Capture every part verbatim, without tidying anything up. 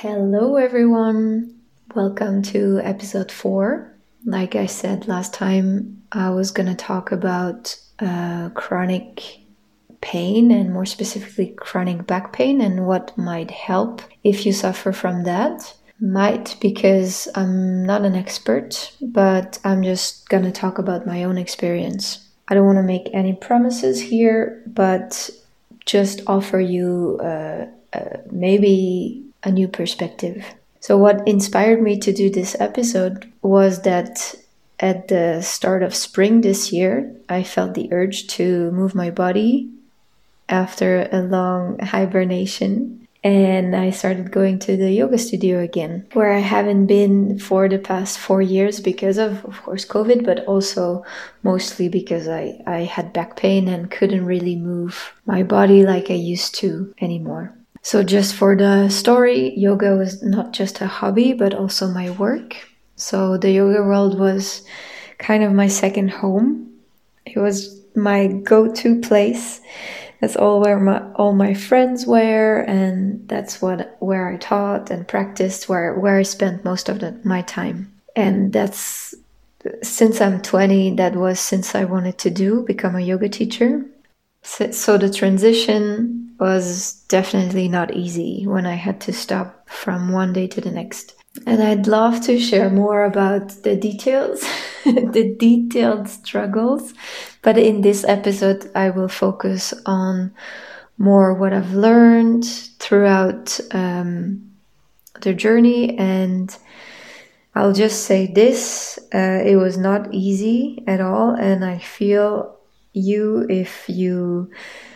Hello, everyone. Welcome to episode four. Like I said last time, I was going to talk about uh, chronic pain and more specifically chronic back pain and what might help if you suffer from that. Might because I'm not an expert, but I'm just going to talk about my own experience. I don't want to make any promises here, but just offer you uh, uh, maybe a new perspective. So what inspired me to do this episode was that at the start of spring this year, I felt the urge to move my body after a long hibernation. And I started going to the yoga studio again, where I haven't been for the past four years because of, of course, COVID, but also mostly because I, I had back pain and couldn't really move my body like I used to anymore. So just for the story, yoga was not just a hobby, but also my work. So the yoga world was kind of my second home. It was my go-to place. That's all where my all my friends were, and that's what where I taught and practiced, where where I spent most of the, my time. And that's since I'm twenty. That was since I wanted to do become a yoga teacher. So, so the transition was definitely not easy when I had to stop from one day to the next. And I'd love to share more about the details, the detailed struggles. But in this episode, I will focus on more what I've learned throughout um, the journey. And I'll just say this, uh, it was not easy at all. And I feel you, if you...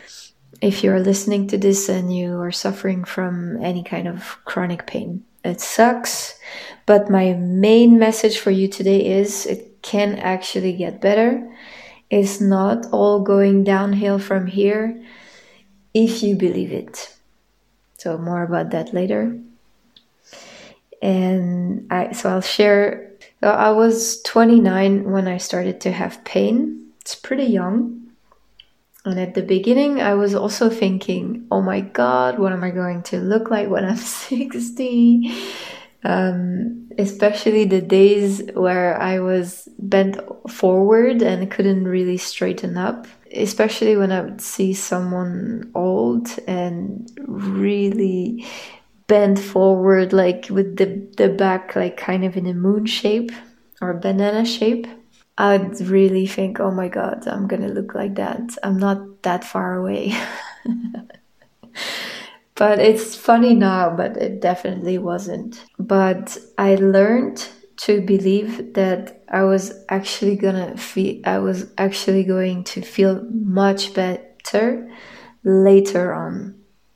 If you're listening to this and you are suffering from any kind of chronic pain, it sucks. But my main message for you today is it can actually get better. It's not all going downhill from here if you believe it. So more about that later. And I, so I'll share. So I was twenty-nine when I started to have pain. It's pretty young. And at the beginning, I was also thinking, oh my God, what am I going to look like when I'm sixty? Um, especially the days where I was bent forward and couldn't really straighten up. Especially when I would see someone old and really bent forward, like with the, the back, like kind of in a moon shape or banana shape. I'd really think, oh my God, I'm going to look like that. I'm not that far away. But it's funny now, but it definitely wasn't. But I learned to believe that I was actually gonna feel, I was actually going to feel much better later on.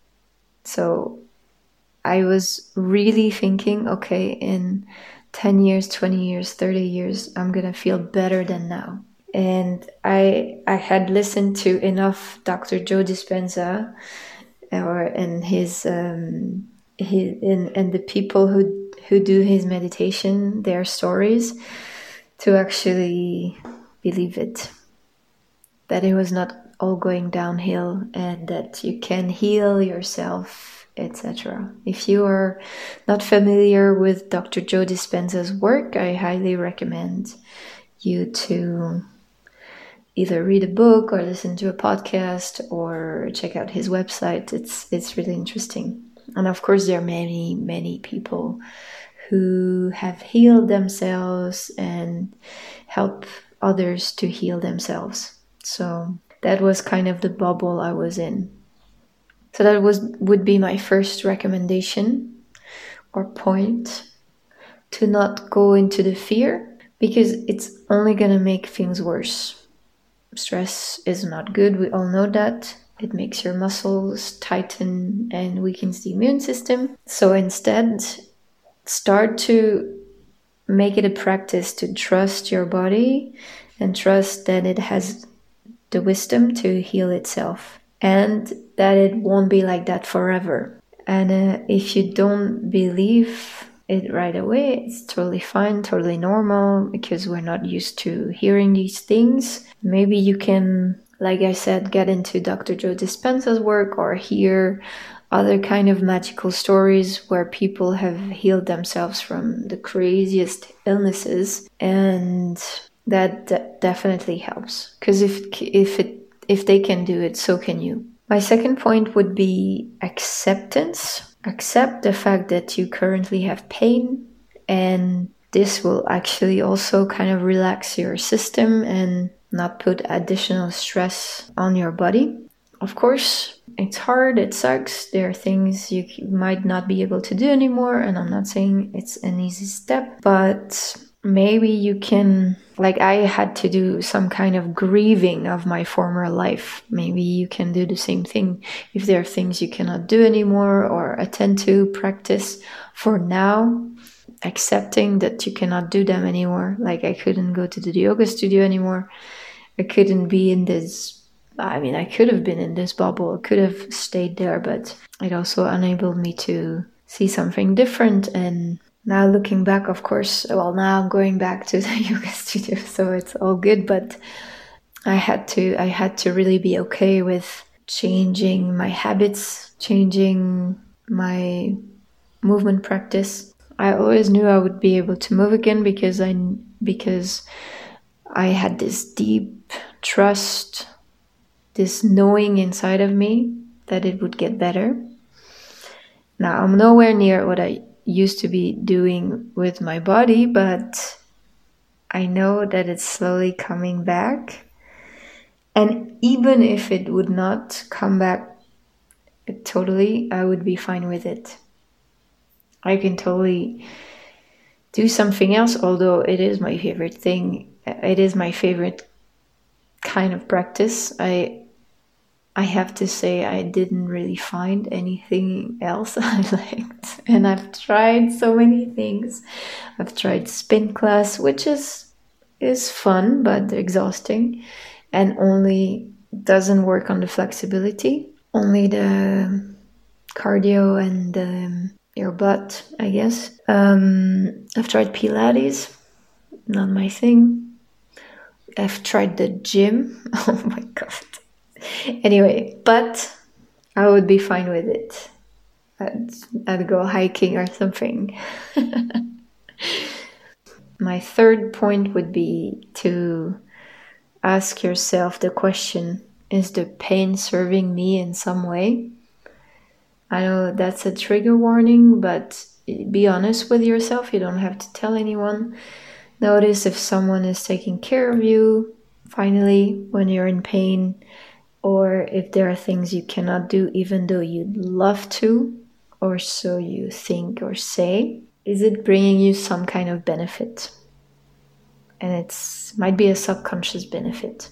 So I was really thinking, okay, in ten years, twenty years, thirty years, I'm going to feel better than now. And I I had listened to enough Doctor Joe Dispenza or and his um his and, and the people who who do his meditation, their stories, to actually believe it. That it was not all going downhill and that you can heal yourself, et cetera. If you are not familiar with Doctor Joe Dispenza's work, I highly recommend you to either read a book or listen to a podcast or check out his website. It's it's really interesting. And of course, there are many, many people who have healed themselves and help others to heal themselves. So that was kind of the bubble I was in. So that was would be my first recommendation or point, to not go into the fear, because it's only going to make things worse. Stress is not good. We all know that. It makes your muscles tighten and weakens the immune system. So instead, start to make it a practice to trust your body and trust that it has the wisdom to heal itself, and that it won't be like that forever. And uh, if you don't believe it right away, it's totally fine, totally normal, because we're not used to hearing these things. Maybe you can, like I said, get into Doctor Joe Dispenza's work or hear other kind of magical stories where people have healed themselves from the craziest illnesses, and that d- definitely helps, because if if it if they can do it, so can you. My second point would be acceptance. Accept the fact that you currently have pain, and this will actually also kind of relax your system and not put additional stress on your body. Of course, it's hard, it sucks, there are things you might not be able to do anymore, and I'm not saying it's an easy step, but maybe you can, like I had to do some kind of grieving of my former life. Maybe you can do the same thing. If there are things you cannot do anymore or attend to, practice for now, accepting that you cannot do them anymore. Like I couldn't go to the yoga studio anymore. I couldn't be in this, I mean, I could have been in this bubble, I could have stayed there, but it also enabled me to see something different. And now looking back, of course, well, now I'm going back to the yoga studio, so it's all good, but I had to, I had to really be okay with changing my habits, changing my movement practice. I always knew I would be able to move again because I, because I had this deep trust, this knowing inside of me that it would get better. Now, I'm nowhere near what I used to be doing with my body, but I know that it's slowly coming back. And even if it would not come back totally, I would be fine with it. I can totally do something else, although it is my favorite thing. It is my favorite kind of practice. I I have to say I didn't really find anything else I liked. And I've tried so many things. I've tried spin class, which is is fun but exhausting and only doesn't work on the flexibility. Only the cardio and um, your butt, I guess. Um, I've tried Pilates, not my thing. I've tried the gym. Oh my god. Anyway, but I would be fine with it. I'd, I'd go hiking or something. My third point would be to ask yourself the question, is the pain serving me in some way? I know that's a trigger warning, but be honest with yourself. You don't have to tell anyone. Notice if someone is taking care of you, finally, when you're in pain, or if there are things you cannot do even though you'd love to, or so you think or say. Is it bringing you some kind of benefit? And it's might be a subconscious benefit.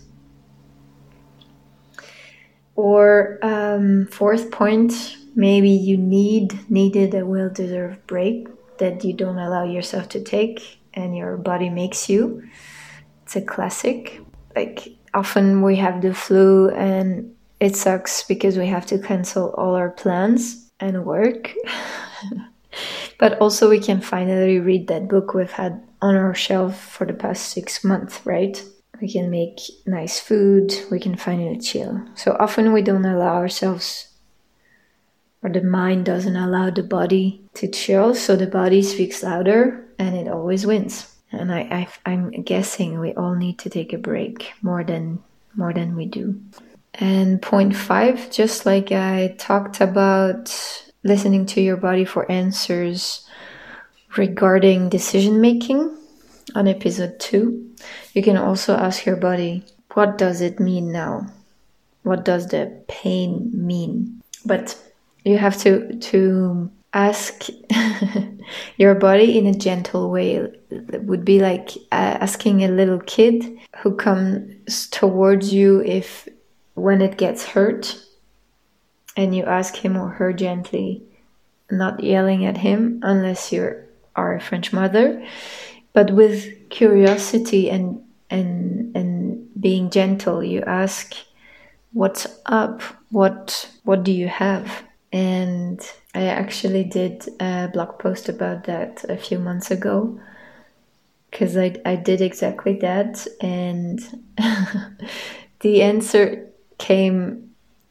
Or um, fourth point, maybe you need needed a well-deserved break that you don't allow yourself to take, and your body makes you. It's a classic. Like often we have the flu and it sucks because we have to cancel all our plans and work. But also we can finally read that book we've had on our shelf for the past six months, right? We can make nice food, we can finally chill. So often we don't allow ourselves, or the mind doesn't allow the body to chill, so the body speaks louder and it always wins. And I, I, I'm guessing we all need to take a break more than more than we do. And point five, just like I talked about listening to your body for answers regarding decision making on episode two, you can also ask your body, what does it mean now? What does the pain mean? But you have to to ask your body in a gentle way. It would be like uh, asking a little kid who comes towards you if when it gets hurt, and you ask him or her gently, not yelling at him unless you are a French mother, but with curiosity and and and being gentle. You ask, what's up? What what do you have? And I actually did a blog post about that a few months ago, because I, I did exactly that, and the answer came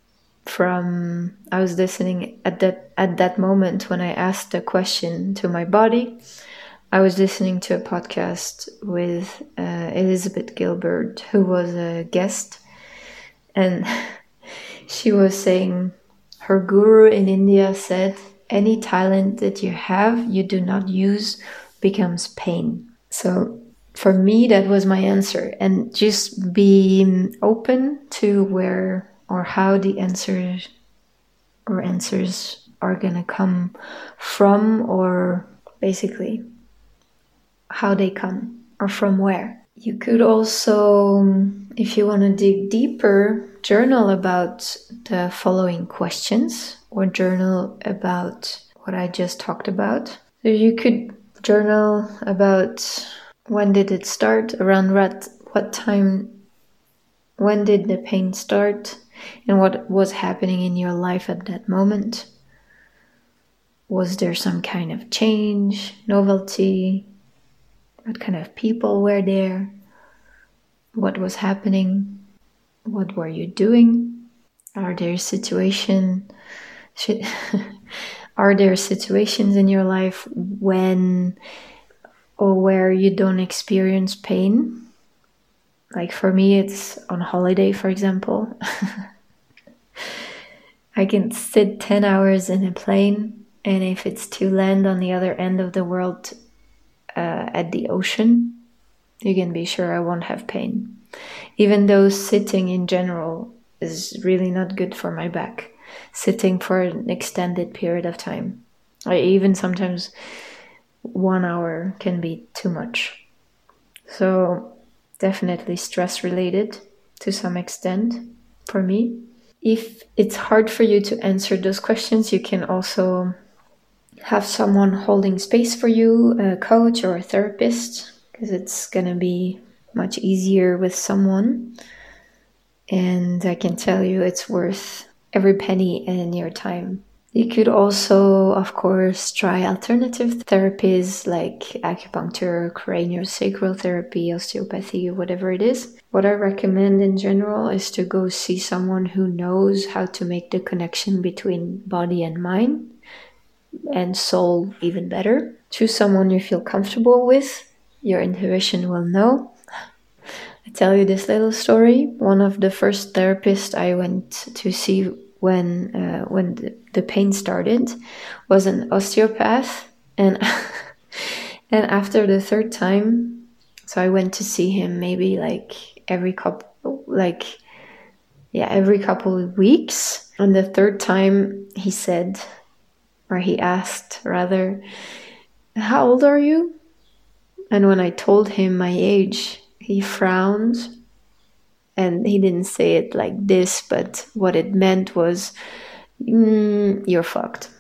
from, I was listening at that at that moment when I asked the question to my body. I was listening to a podcast with uh, Elizabeth Gilbert, who was a guest, and she was saying her guru in India said, any talent that you have, you do not use, becomes pain. So for me, that was my answer. And just be open to where or how the answers or answers are going to come from, or basically how they come or from where. You could also, if you want to dig deeper, journal about the following questions, or journal about what I just talked about. So you could journal about when did it start, around what, what time, when did the pain start, and what was happening in your life at that moment. Was there some kind of change, novelty? What kind of people were there? What was happening? What were you doing? Are there situation? Should, are there situations in your life when or where you don't experience pain? Like for me, it's on holiday, for example. I can sit ten hours in a plane, and if it's to land on the other end of the world, uh, at the ocean, you can be sure I won't have pain. Even though sitting in general is really not good for my back. Sitting for an extended period of time. Or even sometimes one hour can be too much. So definitely stress related to some extent for me. If it's hard for you to answer those questions, you can also have someone holding space for you, a coach or a therapist, because it's going to be much easier with someone. And I can tell you it's worth every penny in your time. You could also, of course, try alternative therapies like acupuncture, craniosacral therapy, osteopathy, whatever it is. What I recommend in general is to go see someone who knows how to make the connection between body and mind, and soul even better. Choose someone you feel comfortable with. Your intuition will know. I tell you this little story. One of the first therapists I went to see when uh, when the, the pain started was an osteopath, and and after the third time, so I went to see him maybe like every couple like yeah every couple of weeks. And the third time he said, or he asked rather, how old are you? And when I told him my age, he frowned, and he didn't say it like this, but what it meant was, mm, you're fucked.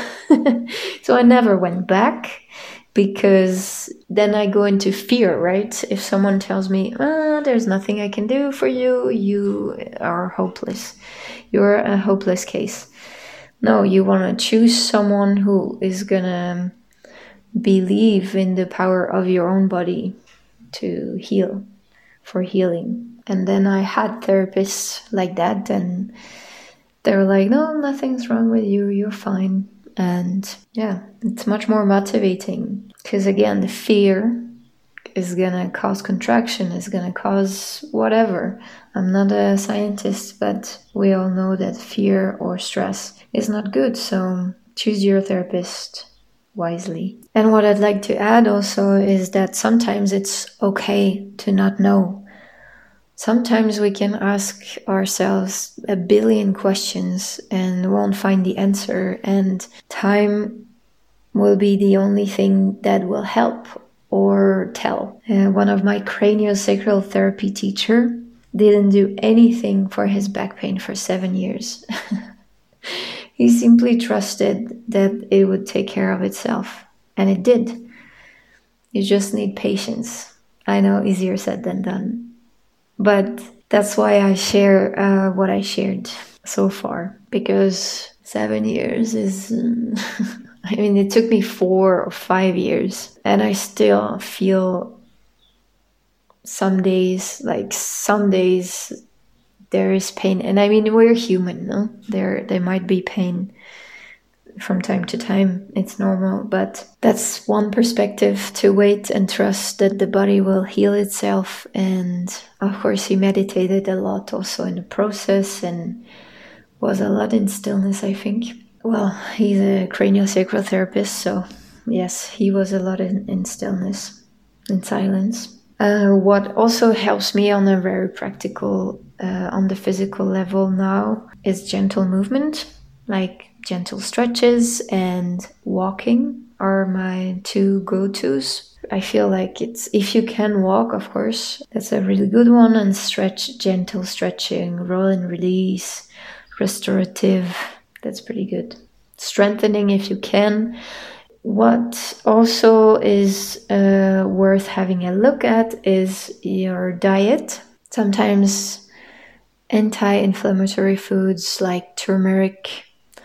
So I never went back, because then I go into fear, right? If someone tells me, ah, there's nothing I can do for you, you are hopeless. You're a hopeless case. No, you want to choose someone who is going to believe in the power of your own body to heal, for healing. And then I had therapists like that, and they were like, no, nothing's wrong with you, you're fine. And yeah, it's much more motivating, because again, the fear is gonna cause contraction, is gonna cause whatever. I'm not a scientist, but we all know that fear or stress is not good. So choose your therapist wisely. And what I'd like to add also is that sometimes it's okay to not know. Sometimes we can ask ourselves a billion questions and won't find the answer, and time will be the only thing that will help or tell. Uh, one of my craniosacral therapy teacher didn't do anything for his back pain for seven years. He simply trusted that it would take care of itself, and it did. You just need patience. I know, easier said than done. But that's why I share uh, what I shared so far, because seven years is... I mean, it took me four or five years, and I still feel some days, like some days there is pain. And I mean, we're human, no? There, there might be pain from time to time. It's normal, but that's one perspective, to wait and trust that the body will heal itself. And of course, he meditated a lot also in the process and was a lot in stillness, I think. Well, he's a craniosacral therapist, so yes, he was a lot in, in stillness, in silence. Uh, what also helps me on a very practical, uh, on the physical level now, is gentle movement, like gentle stretches and walking are my two go-tos. I feel like it's, if you can walk, of course, that's a really good one. And stretch, gentle stretching, roll and release, restorative, that's pretty good. Strengthening if you can. What also is uh, worth having a look at is your diet. Sometimes anti-inflammatory foods like turmeric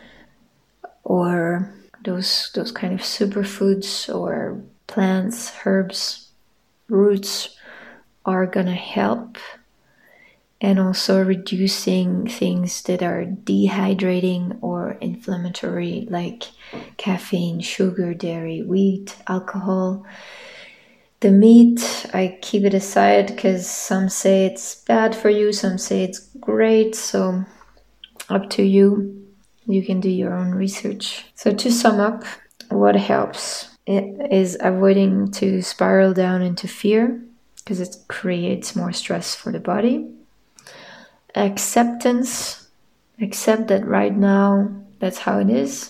or those those kind of superfoods or plants, herbs, roots are gonna help. And also reducing things that are dehydrating or inflammatory, like caffeine, sugar, dairy, wheat, alcohol. The meat, I keep it aside because some say it's bad for you, some say it's great, so up to you. You can do your own research. So to sum up, what helps is avoiding to spiral down into fear, because it creates more stress for the body. Acceptance, accept that right now that's how it is,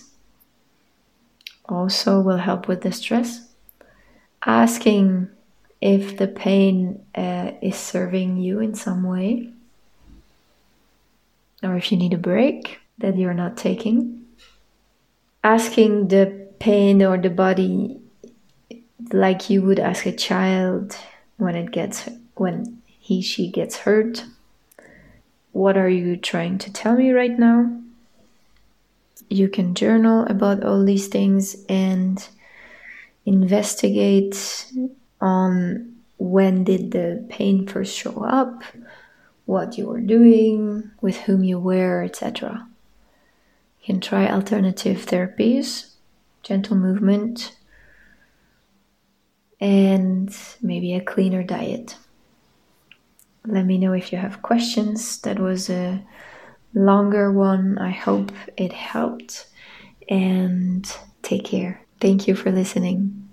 also will help with the stress. Asking if the pain uh, is serving you in some way, or if you need a break that you're not taking. Asking the pain or the body like you would ask a child when it gets when he she gets hurt. What are you trying to tell me right now? You can journal about all these things and investigate on when did the pain first show up, what you were doing, with whom you were, et cetera. You can try alternative therapies, gentle movement, and maybe a cleaner diet. Let me know if you have questions. That was a longer one. I hope it helped. And take care. Thank you for listening.